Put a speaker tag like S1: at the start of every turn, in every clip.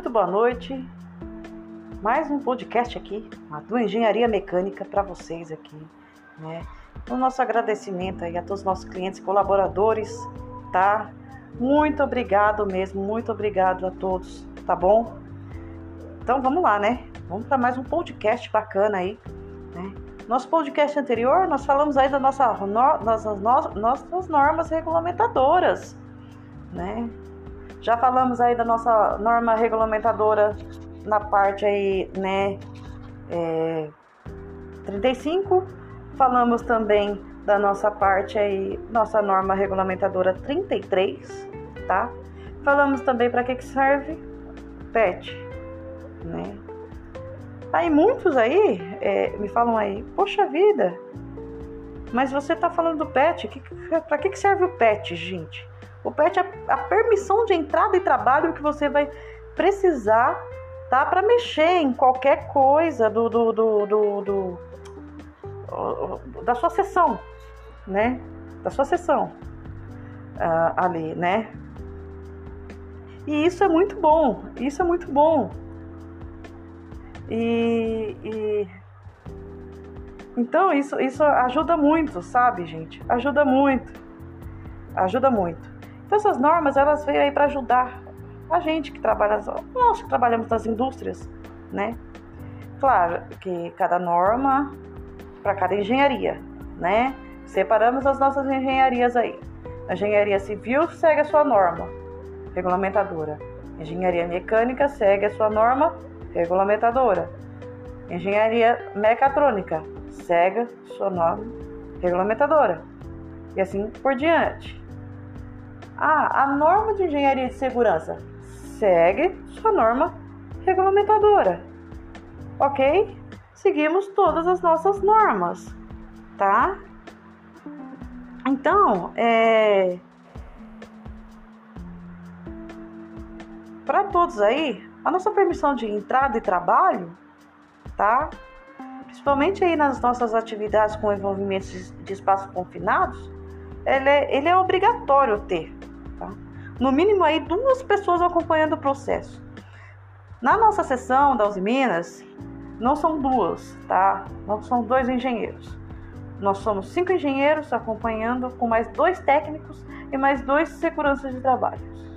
S1: Muito boa noite. Mais um podcast aqui, do Engenharia Mecânica para vocês aqui, né? O nosso agradecimento aí a todos os nossos clientes e colaboradores, tá? Muito obrigado mesmo, muito obrigado a todos, tá bom? Então vamos lá, né? Vamos para mais um podcast bacana aí, né? Nosso podcast anterior, nós falamos aí das nossas normas regulamentadoras, né? Já falamos aí da nossa norma regulamentadora na parte aí, né, 35. Falamos também da nossa parte aí, nossa norma regulamentadora 33, tá? Falamos também para que serve PET, né? Aí muitos aí me falam aí, poxa vida, mas você tá falando do PET, para que serve o PET, gente? O PET é a permissão de entrada e trabalho que você vai precisar, tá? Para mexer em qualquer coisa da sua sessão, né? Da sua sessão ali, né? E isso é muito bom, isso é muito bom. Então isso ajuda muito, sabe, gente? Ajuda muito. Então essas normas, elas veio aí para ajudar a gente que trabalha, nós que trabalhamos nas indústrias, né? Claro que cada norma para cada engenharia, né? Separamos as nossas engenharias aí. A engenharia civil segue a sua norma regulamentadora. Engenharia mecânica segue a sua norma regulamentadora. Engenharia mecatrônica segue a sua norma regulamentadora. E assim por diante. A norma de engenharia de segurança segue sua norma regulamentadora. Ok? Seguimos todas as nossas normas, tá? Então, para todos aí, a nossa permissão de entrada e trabalho, tá? Principalmente aí nas nossas atividades com envolvimentos de espaços confinados, ele é obrigatório ter, tá? No mínimo aí 2 pessoas acompanhando o processo. Na nossa seção da Uzi Minas, não são 2, tá? Não são 2 engenheiros. Nós somos 5 engenheiros acompanhando, com mais 2 técnicos e mais 2 seguranças de trabalho.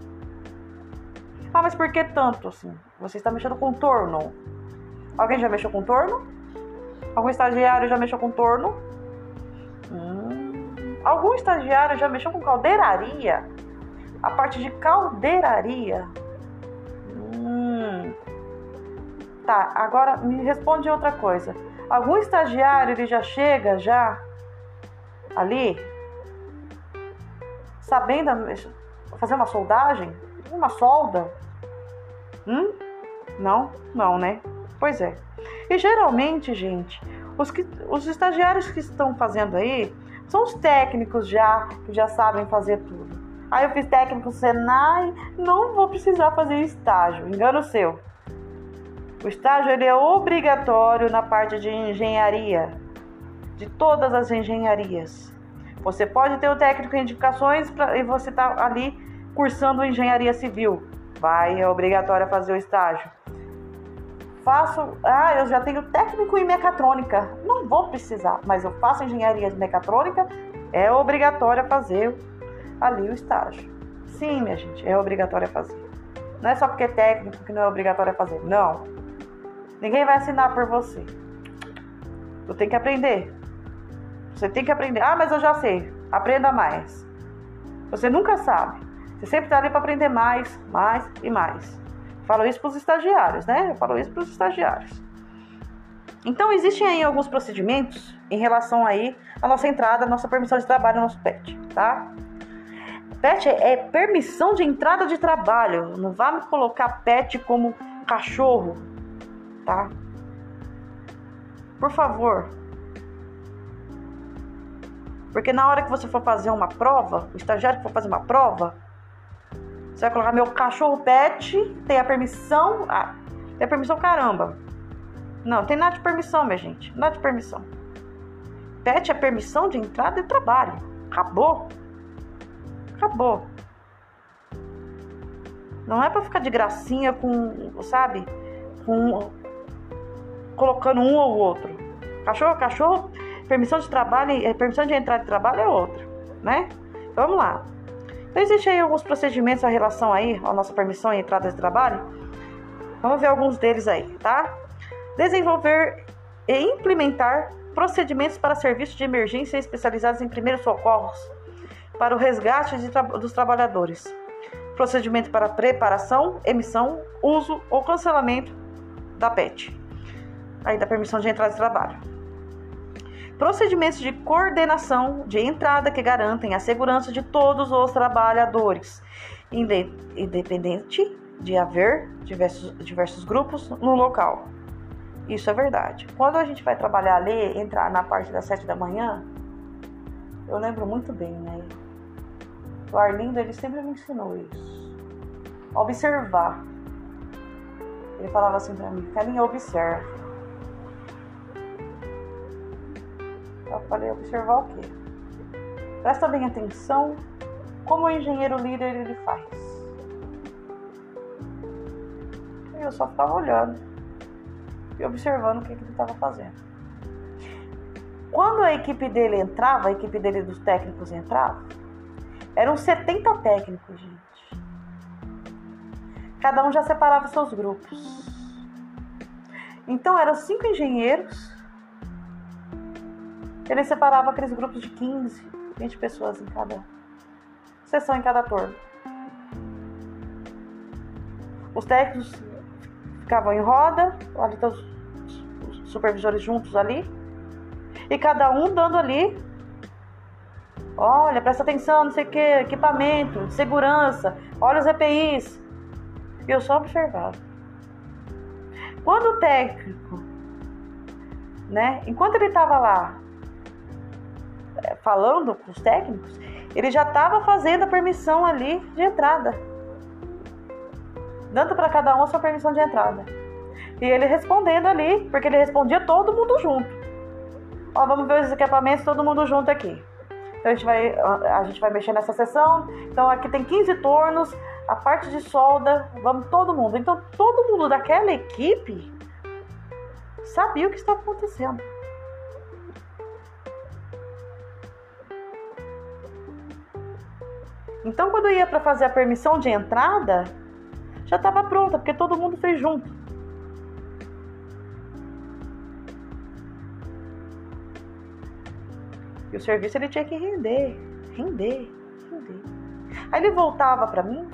S1: Mas por que tanto assim? Você está mexendo com torno? Alguém já mexeu com torno? Algum estagiário já mexeu com torno? Algum estagiário já mexeu com caldeiraria? A parte de caldeiraria? Tá, agora me responde outra coisa. Algum estagiário ele já chega ali sabendo fazer uma soldagem? Uma solda? Não, né? Pois é. E geralmente, gente, os estagiários que estão fazendo aí são os técnicos que já sabem fazer tudo. Aí eu fiz técnico Senai, não vou precisar fazer estágio. Engano seu. O estágio ele é obrigatório na parte de engenharia, de todas as engenharias. Você pode ter o técnico em indicações e você está ali cursando engenharia civil. É obrigatório fazer o estágio. Eu já tenho técnico em mecatrônica. Não vou precisar, mas eu faço engenharia de mecatrônica, é obrigatório fazer ali o estágio. Sim, minha gente, é obrigatório fazer. Não é só porque é técnico que não é obrigatório fazer. Não. Ninguém vai ensinar por você. Tu tem que aprender. Você tem que aprender. Mas eu já sei. Aprenda mais. Você nunca sabe. Você sempre está ali para aprender mais e mais. Falo isso para os estagiários, né? Eu falo isso para os estagiários. Então, existem aí alguns procedimentos em relação aí à nossa entrada, à nossa permissão de trabalho no nosso PET, tá? PET é permissão de entrada de trabalho. Não vá me colocar PET como cachorro, tá? Por favor. Porque na hora que você for fazer uma prova, o estagiário que for fazer uma prova, você vai colocar meu cachorro PET, tem a permissão. Tem a permissão caramba. Não, tem nada de permissão, minha gente. Nada de permissão. PET é permissão de entrada e trabalho. Acabou. Não é para ficar de gracinha com, sabe? Colocando um ou outro. Cachorro, permissão de trabalho, permissão de entrada de trabalho é outra, né? Então, vamos lá. Então, existem aí alguns procedimentos em relação aí à nossa permissão de entrada de trabalho. Vamos ver alguns deles aí, tá? Desenvolver e implementar procedimentos para serviços de emergência especializados em primeiros socorros para o resgate dos trabalhadores. Procedimento para preparação, emissão, uso ou cancelamento da PET. Aí da permissão de entrada de trabalho. Procedimentos de coordenação de entrada que garantem a segurança de todos os trabalhadores, independente de haver diversos grupos no local. Isso é verdade. Quando a gente vai trabalhar ali, entrar na parte das 7 da manhã, eu lembro muito bem, né? O Arlindo, ele sempre me ensinou isso. Observar. Ele falava assim pra mim, Carlinha, observa. Eu falei, observar o quê? Presta bem atenção como o engenheiro líder ele faz. E eu só ficava olhando e observando o que ele estava fazendo. Quando a equipe dele entrava, a equipe dele dos técnicos entrava, eram 70 técnicos, gente. Cada um já separava seus grupos. Então eram 5 engenheiros. Ele separava aqueles grupos de 15, 20 pessoas em cada sessão, em cada turno. Os técnicos ficavam em roda, ali todos os supervisores juntos ali, e cada um dando ali, olha, presta atenção, não sei o que, equipamento, segurança, olha os EPIs. E eu só observava. Quando o técnico, né, enquanto ele estava lá, falando com os técnicos, ele já estava fazendo a permissão ali de entrada, dando para cada um a sua permissão de entrada, e ele respondendo ali, porque ele respondia todo mundo junto. Ó, vamos ver os equipamentos, todo mundo junto aqui. Então a gente vai mexer nessa sessão. Então aqui tem 15 tornos, a parte de solda, vamos todo mundo. Então todo mundo daquela equipe sabia o que estava acontecendo. Então, quando eu ia para fazer a permissão de entrada, já estava pronta, porque todo mundo fez junto. E o serviço ele tinha que render. Aí ele voltava para mim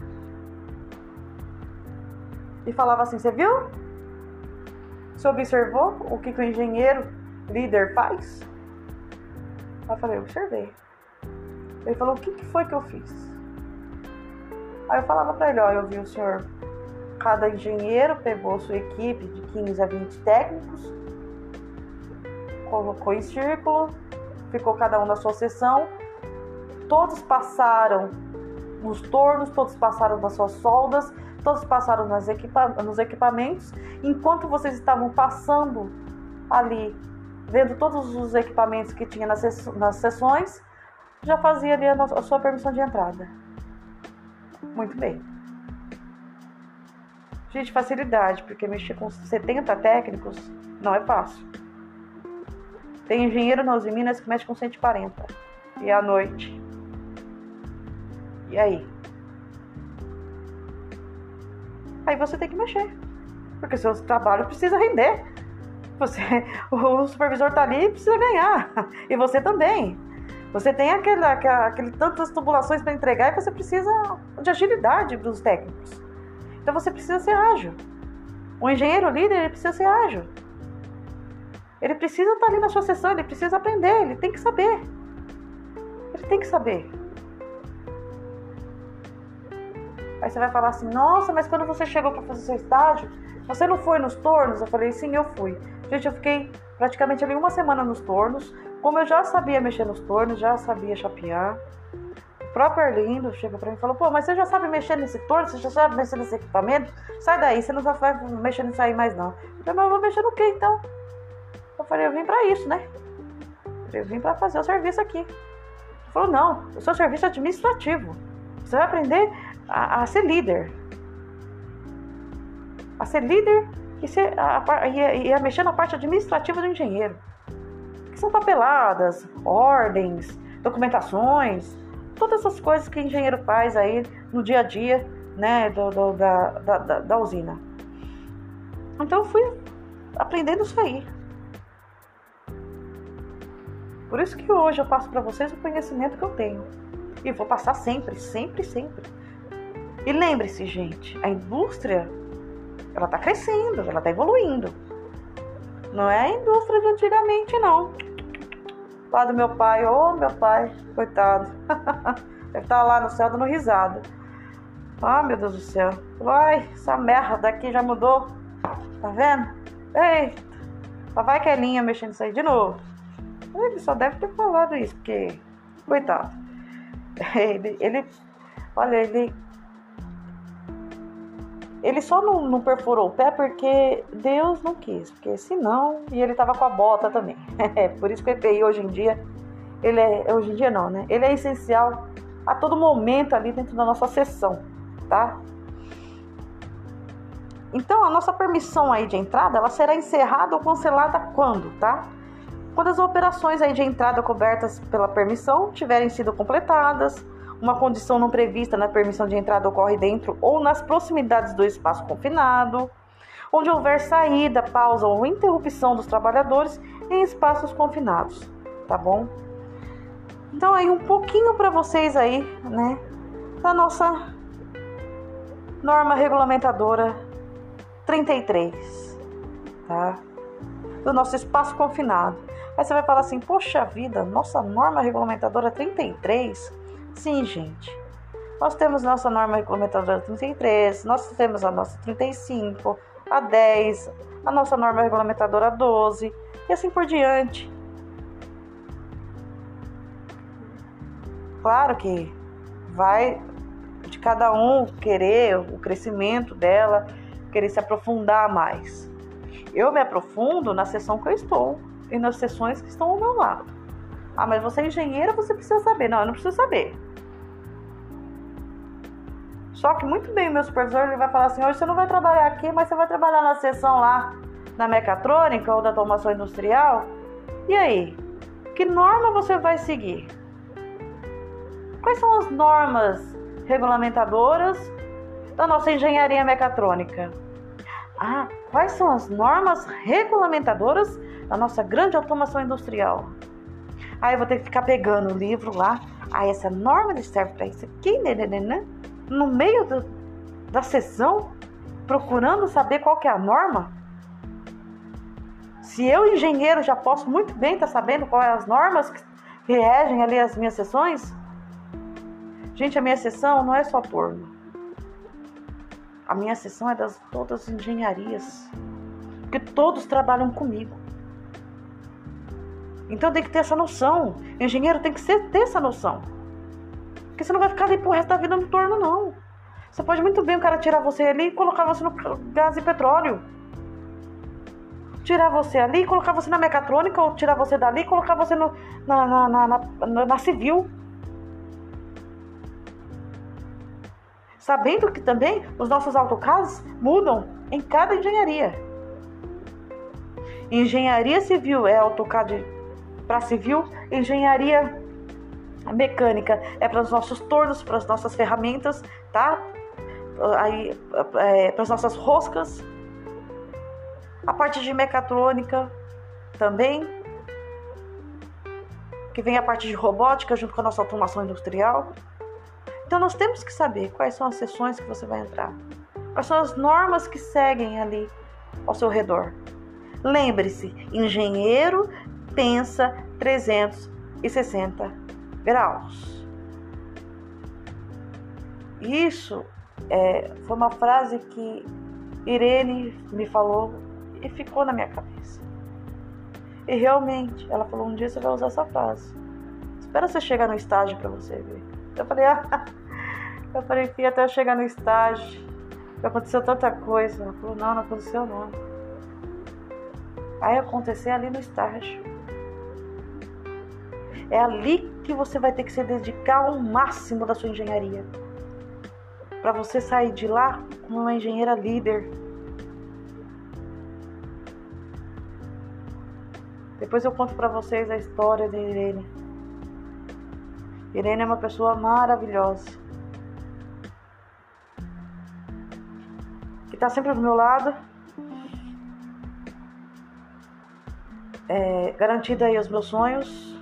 S1: e falava assim, você viu? Você observou o que o engenheiro líder faz? Aí eu falei, eu observei. Ele falou, o que foi que eu fiz? Aí eu falava pra ele, ó, eu vi o senhor, cada engenheiro pegou sua equipe de 15 a 20 técnicos, colocou em círculo, ficou cada um na sua seção, todos passaram nos tornos, todos passaram nas suas soldas, todos passaram nos equipamentos, enquanto vocês estavam passando ali, vendo todos os equipamentos que tinha nas sessões, já fazia ali a sua permissão de entrada. Muito bem. Gente, facilidade, porque mexer com 70 técnicos não é fácil. Tem engenheiro na Uzi Minas que mexe com 140. E à noite. E aí? Aí você tem que mexer. Porque seu trabalho precisa render. O supervisor tá ali e precisa ganhar. E você também. Você tem aquele tantas tubulações para entregar e você precisa de agilidade dos técnicos. Então você precisa ser ágil. O engenheiro líder ele precisa ser ágil. Ele precisa estar ali na sua sessão, ele precisa aprender, ele tem que saber. Ele tem que saber. Aí você vai falar assim, nossa, mas quando você chegou para fazer seu estágio, você não foi nos tornos? Eu falei, sim, eu fui. Gente, eu fiquei praticamente ali 1 semana nos tornos. Como eu já sabia mexer nos tornos, já sabia chapear. O próprio Arlindo chegou pra mim e falou, pô, mas você já sabe mexer nesse torno? Você já sabe mexer nesse equipamento? Sai daí, você não vai mexer nisso aí mais não. Eu falei, mas eu vou mexer no quê então? Eu falei, eu vim pra isso, né? Eu vim pra fazer o serviço aqui. Ele falou, não, o seu serviço é administrativo. Você vai aprender a ser líder. a ser líder e a mexer na parte administrativa do engenheiro. Que são papeladas, ordens, documentações, todas essas coisas que o engenheiro faz aí no dia a dia, né, da usina. Então eu fui aprendendo isso aí. Por isso que hoje eu passo para vocês o conhecimento que eu tenho. E vou passar sempre, sempre, sempre. E lembre-se, gente, a indústria, ela está crescendo, ela está evoluindo. Não é a indústria de antigamente, não. Lá do meu pai, meu pai, coitado. Deve estar lá no céu dando risada. Meu Deus do céu. Vai, essa merda aqui já mudou. Tá vendo? Eita. Lá vai Kelinha mexendo isso aí de novo. Ele só deve ter falado isso, porque... Coitado. Ele só não perfurou o pé porque Deus não quis. Porque senão... E ele tava com a bota também. Por isso que o EPI hoje em dia... Hoje em dia não, né? Ele é essencial a todo momento ali dentro da nossa sessão, tá? Então, a nossa permissão aí de entrada, ela será encerrada ou cancelada quando, tá? Quando as operações aí de entrada cobertas pela permissão tiverem sido completadas, uma condição não prevista na permissão de entrada ocorre dentro ou nas proximidades do espaço confinado, onde houver saída, pausa ou interrupção dos trabalhadores em espaços confinados, tá bom? Então aí um pouquinho para vocês aí, né, da nossa norma regulamentadora 33, tá? Do nosso espaço confinado. Aí você vai falar assim, poxa vida, nossa norma regulamentadora 33? Sim, gente. Nós temos nossa norma regulamentadora 33, nós temos a nossa 35, a 10, a nossa norma regulamentadora 12 e assim por diante. Claro que vai de cada um querer o crescimento dela, querer se aprofundar mais. Eu me aprofundo na seção que eu estou e nas seções que estão ao meu lado. Mas você é engenheira, você precisa saber. Não, eu não preciso saber. Só que muito bem o meu supervisor ele vai falar assim, hoje você não vai trabalhar aqui, mas você vai trabalhar na seção lá, na mecatrônica ou da automação industrial. E aí? Que norma você vai seguir? Quais são as normas regulamentadoras da nossa engenharia mecatrônica? Quais são as normas regulamentadoras da nossa grande automação industrial? Eu vou ter que ficar pegando o livro lá. Essa norma serve para isso aqui, né? No meio da sessão, procurando saber qual que é a norma. Se eu, engenheiro, já posso muito bem estar sabendo quais as normas que regem ali as minhas sessões. Gente, a minha sessão não é só turno. A minha sessão é das todas as engenharias. Porque todos trabalham comigo. Então tem que ter essa noção. O engenheiro tem que ter essa noção. Porque você não vai ficar ali pro resto da vida no turno, não. Você pode muito bem o cara tirar você ali e colocar você no gás e petróleo. Tirar você ali e colocar você na mecatrônica, ou tirar você dali e colocar você na civil. Sabendo que também os nossos AutoCADs mudam em cada engenharia. Engenharia civil é AutoCAD para civil, engenharia mecânica é para os nossos tornos, para as nossas ferramentas, tá? Para as nossas roscas. A parte de mecatrônica também, que vem a parte de robótica junto com a nossa automação industrial. Então nós temos que saber quais são as seções que você vai entrar, quais são as normas que seguem ali ao seu redor. Lembre-se, engenheiro pensa 360 graus. Isso foi uma frase que Irene me falou e ficou na minha cabeça. E realmente, ela falou, um dia você vai usar essa frase. Espera você chegar no estágio para você ver. Eu falei, filha, até eu chegar no estágio, aconteceu tanta coisa. Ela falou, não aconteceu não. Aí aconteceu ali no estágio. É ali que você vai ter que se dedicar ao máximo da sua engenharia. Para você sair de lá como uma engenheira líder. Depois eu conto para vocês a história de Irene. Irene é uma pessoa maravilhosa, que está sempre do meu lado, garantida aí os meus sonhos,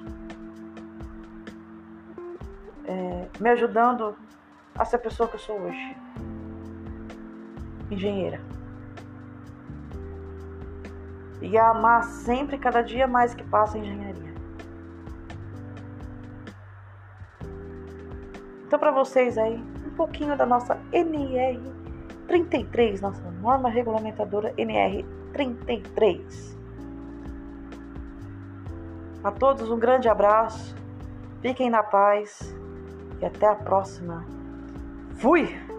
S1: me ajudando a ser a pessoa que eu sou hoje, engenheira, e a amar sempre, cada dia mais que passa a engenharia. Então, para vocês aí, um pouquinho da nossa NR33, nossa norma regulamentadora NR33. A todos um grande abraço, fiquem na paz e até a próxima. Fui!